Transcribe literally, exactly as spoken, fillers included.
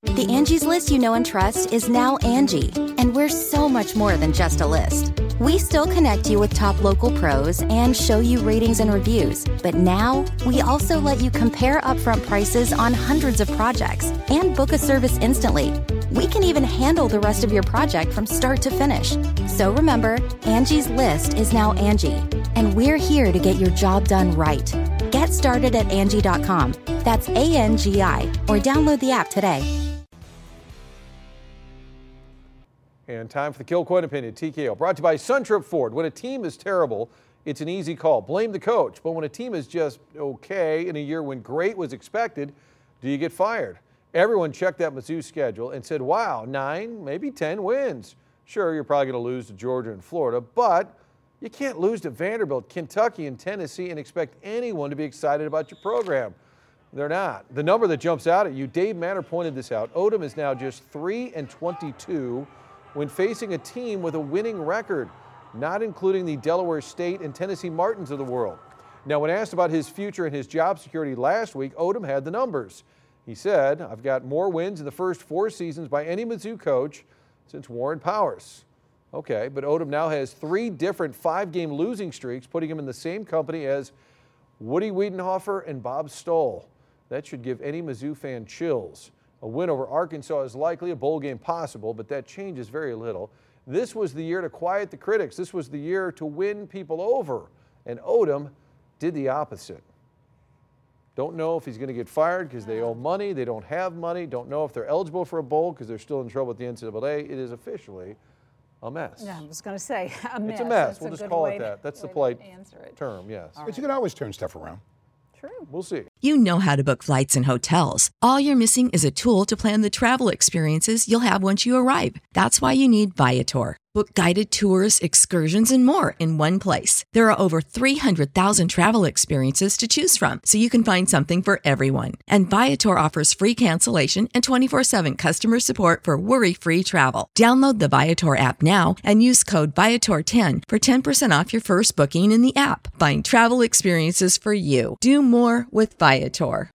The Angie's List you know and trust is now Angie, and we're so much more than just a list. We still connect you with top local pros and show you ratings and reviews, but now we also let you compare upfront prices on hundreds of projects and book a service instantly. We can even handle the rest of your project from start to finish. So remember, Angie's List is now Angie, and we're here to get your job done right. Get started at Angie dot com. That's A N G I, or download the app today. And time for the Kill Coin Opinion, T K O, brought to you by SunTrip Ford. When a team is terrible, it's an easy call. Blame the coach. But when a team is just okay in a year when great was expected, do you get fired? Everyone checked that Mizzou schedule and said, wow, nine, maybe ten wins. Sure, you're probably going to lose to Georgia and Florida, but you can't lose to Vanderbilt, Kentucky, and Tennessee and expect anyone to be excited about your program. They're not. The number that jumps out at you, Dave Manner pointed this out, Odom is now just three and twenty-two when facing a team with a winning record, not including the Delaware State and Tennessee Martins of the world. Now, when asked about his future and his job security last week, Odom had the numbers. He said, I've got more wins in the first four seasons by any Mizzou coach since Warren Powers. Okay, but Odom now has three different five-game losing streaks, putting him in the same company as Woody Wiedenhofer and Bob Stoll. That should give any Mizzou fan chills. A win over Arkansas is likely, a bowl game possible, but that changes very little. This was the year to quiet the critics. This was the year to win people over, and Odom did the opposite. Don't know if he's going to get fired because they owe money, they don't have money, don't know if they're eligible for a bowl because they're still in trouble with the N C double A. It is officially a mess. Yeah, I was going to say a mess. It's a mess. That's we'll a just good call way it that. to, That's the way polite to answer it. term, yes. All But right. you can always turn stuff around. True. We'll see. You know how to book flights and hotels. All you're missing is a tool to plan the travel experiences you'll have once you arrive. That's why you need Viator. Book guided tours, excursions, and more in one place. There are over three hundred thousand travel experiences to choose from, so you can find something for everyone. And Viator offers free cancellation and twenty-four seven customer support for worry-free travel. Download the Viator app now and use code Viator ten for ten percent off your first booking in the app. Find travel experiences for you. Do more with Viator.